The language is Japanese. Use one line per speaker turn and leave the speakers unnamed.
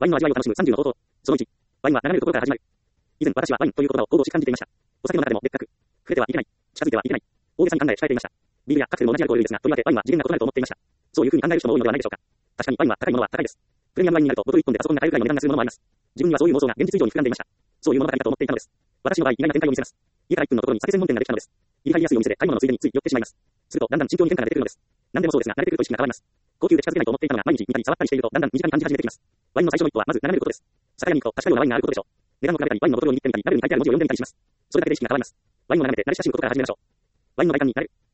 ワインの味わいを楽しむ30の方法。その1、ワインは眺めるところから始まる。以前、私はワインという言葉を神々しく感じていました。お酒の中でも別格。触れてはいけない。近づいてはいけない。大げさに考え控えていました。ビールやカクテルも同じアルコール類ですが、とりわけワインは次元が異なると思っていました。そういうふうに考える人も多いのではないでしょうか。確かにワインは高いものは高いです。プレミアムワインになるとボトル1本でパソコンが買えるくらいの値段がするものもあります。自分にはそういう妄想が現実以上に膨らんでいました。そういう物語だと思っていたのです。私の場合、意外な展開を見せます。家から1分のところに酒専門店ができたのです。入り入りやすいお店で買い物のついでについ寄ってしまいます。すると、だんだん心境に変化が出てくるのです。何でもそうですが、慣れてくると意識が変わります。高級で近づけないと思っていたのが毎日見たり触ったりしていると、だんだん身近に感じ始めてきます。ワインの最初の一歩はまず眺めることです。酒屋に行くと確かようなワインがあることでしょう。値段を比べたり、ワインのボトルを握ってみたり、ラベルに書いてある文字を読んでみたりします。それだけで意識が変わります。ワインを眺めて慣れ親しむことから始めましょう。ワインの外観に慣れる。